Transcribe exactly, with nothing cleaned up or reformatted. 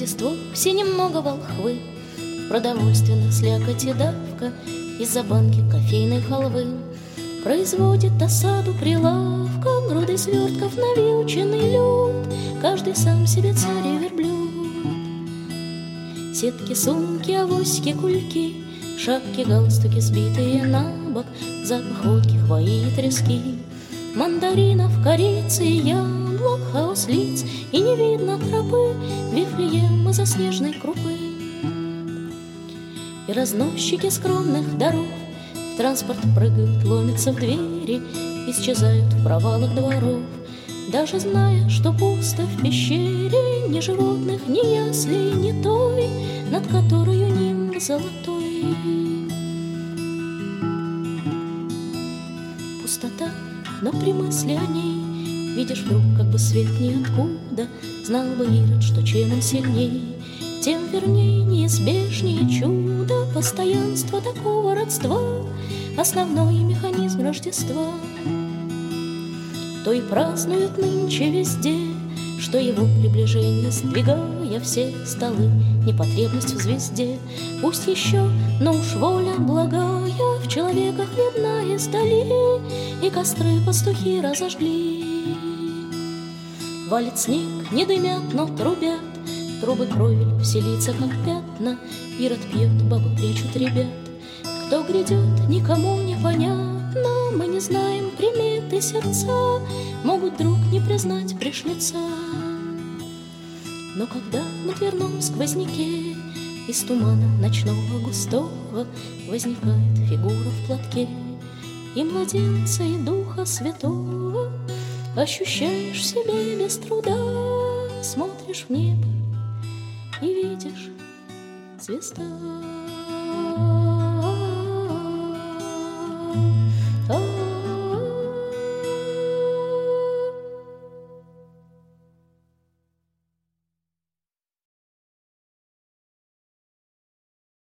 Рождество, все немного волхвы, продовольственных слякоть и давка, из-за банки кофейной халвы производит осаду прилавка, груды свертков навьюченный люд, каждый сам себе царь и верблюд. Сетки, сумки, авоськи, кульки, шапки, галстуки, сбитые на бок, запах водки, хвои и трески, мандаринов, корицы и яблок, хаос лиц, и не видно тропы Вифлеема заснеженной крупы. И разносчики скромных даров в транспорт прыгают, ломятся в двери, исчезают в провалах дворов, даже зная, что пусто в пещере, ни животных, ни яслей, ни той, над которою нимб золотой. Пустота, но при мысли о ней видишь вдруг как бы свет ниоткуда. Знал бы Ирод, что чем он сильней, тем верней неизбежнее чудо. Постоянство такого родства — основной механизм Рождества. То и празднуют нынче везде, что его приближение, сдвигая все столы, непотребность в звезде. Пусть еще, но уж воля благая в человеках видна издали, и костры пастухи разожгли. Валит снег, не дымят, но трубят, трубы крови все лица как пятна. Ирод пьет, бабы прячут ребят. Кто грядет, никому не понятно. Мы не знаем приметы сердца, могут вдруг не признать пришлица. Но когда на дверном сквозняке из тумана ночного густого возникает фигура в платке, и младенца, и Духа Святого ощущаешь в себе без труда, смотришь в небо и видишь звезда.